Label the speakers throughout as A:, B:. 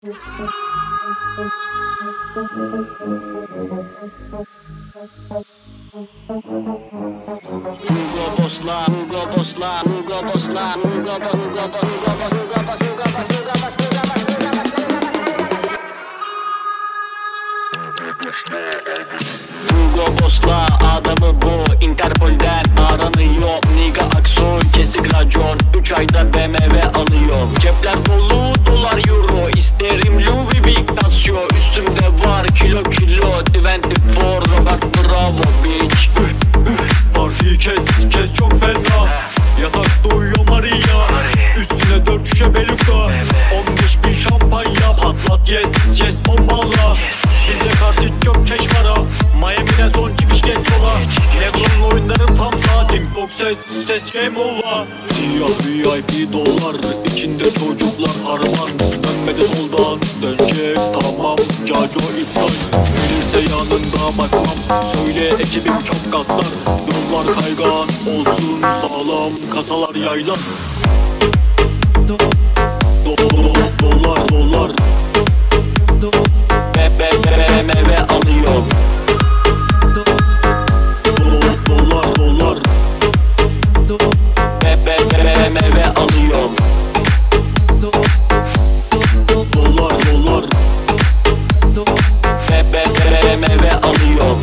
A: Hugo Boss'la adamı bu, Interpol'den aranıyor. Niga Aksoy kesik racon, 3 ayda BMW alıyor. Cepler dolu dolar euro, isterim Louis Vuitton. Üstümde var kilo 24 Robert Bravo bitch.
B: Partiyi kes çok fena. Yatakta uyuyor Maria, üstüne 4 şişe beluga, 15.000 şampanya. Patlat yes bombala. Bize karşı çok keş para. Miami'den son çıkış geç sola. Lebron'un oyunların tam saat. Dinkbox ses game over. Siyah VIP dolar, içinde çocuklar harman. Dönmedi soldan, dönecek tamam. Caco iptal, gelirse yanında bakmam. Söyle ekibim çok katlar. Yollar kaygan olsun sağlam, kasalar yaylan. Dolar
A: BMW alıyor.
B: Dolar
A: BMW alıyor.
B: Dolar
A: BMW alıyor.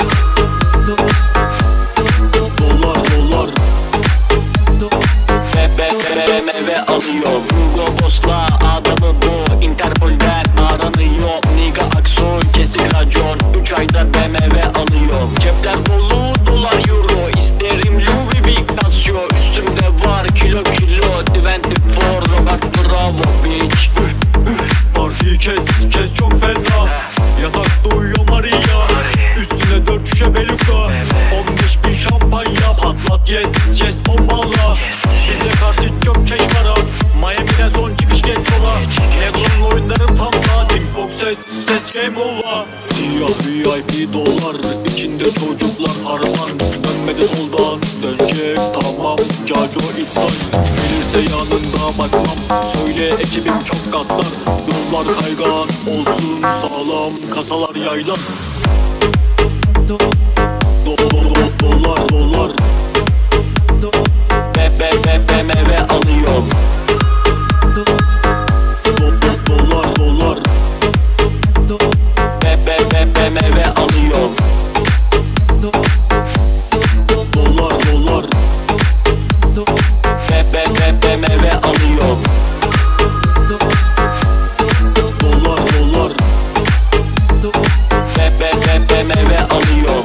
A: BMW alıyor. Hugo Boss'la adamı bu, Interpol'den aranıyor. Niga Aksoy kesik racon, 3 ayda BMW alıyor. Cepler dolu dolar euro, isterim Louis Vuitton. Üstümde var kilo 24 Robert Bravo bitch.
B: Partiyi kes çok fena. Yatakta uyuyor Maria, üstüne 4 şişe beluga, 15.000 şampanya. Patlat yes bombala. Bize karşı çok keş para. Miami'den son çıkış geç sola. Lebron'un oyunların tam saat. Dinkbox ses game over. Siyah VIP dolar, içinde çocuklar harman. Dönmedi soldan, dönecek tamam. Caco iptal, gelirse yanında bakmam. Söyle ekibim çok katlar. Yollar kaygan olsun sağlam, kasalar yaylan. Dolar
A: BMW alıyor.
B: Dolar
A: BMW alıyor.
B: Dolar
A: BMW alıyor. BMW alıyor.